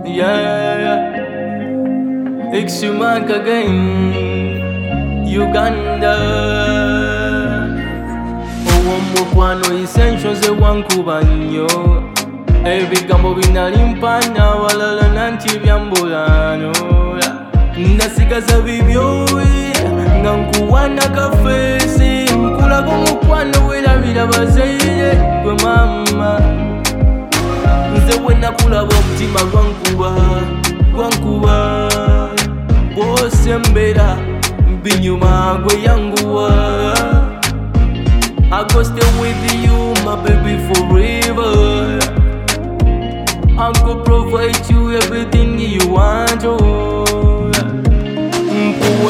Yeah, Ixumak again, Uganda. Owomukwano essentials ewankubanyo. Ebigambo binalimpanya walala nanti byambulano. Nasigaza bibyo nga nkuwana kafesi. Nkulaga omukwano werabira bazaire gwe mama. Nze bwe nakulaba omutima gwankuba bw'osembera binyuma gwe yanguwa. I go stay with you, my baby, forever. I go provide you everything you want. Oh, nkuwe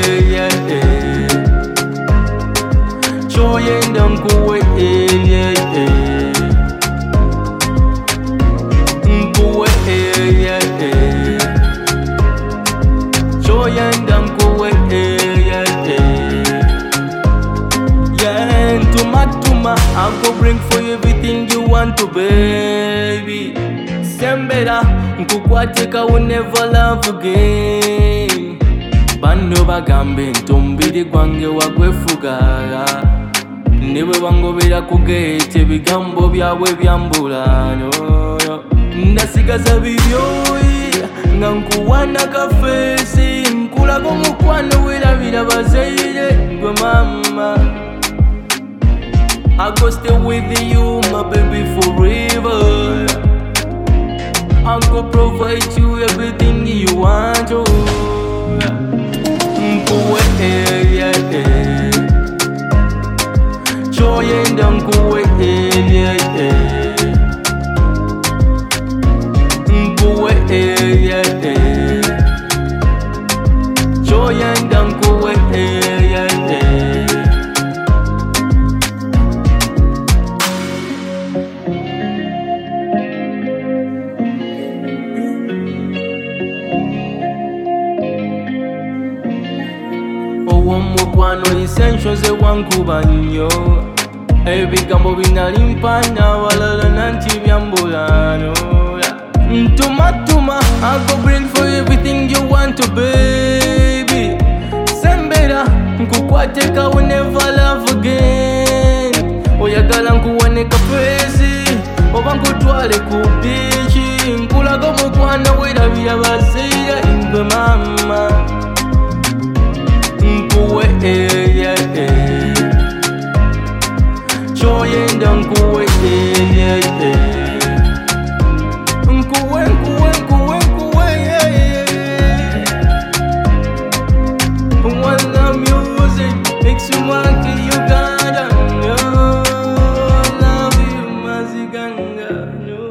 choyenda nkuwe nkuwe choyenda nkuwe Tuma, I go bring for you everything you want to, baby. Sembera, nkukwateka will never love again. Bano bagambe ntombiri gwange wagwefugala. Niwe wangobera ku gate ebigambo byabwe byambulano. Nasigaza bibyo nga nkuwana kafesi. Nkulaga omukwano werabira bazaire gwe mama. I go stay with you, my baby, forever. I go provide you everything you want. Oh, nkuwe choyenda nkuwe nkuwe choyenda nkuwe Owomukwano essentials ewankubanyo. Ebigambo binalimpanya walala nanti byambulano. Tuma, I go bring for you everything you want to, baby. Sembera, nkukwateka will never love again. Oyagala nkuwane kafesi, oba nkutwale ku bichi. Nkulaga omukwano werabira bazaire gwe mama. Nkuwe choyenda nkuwe nkuwe One music makes you want to Uganda. No, love you maziganga. No.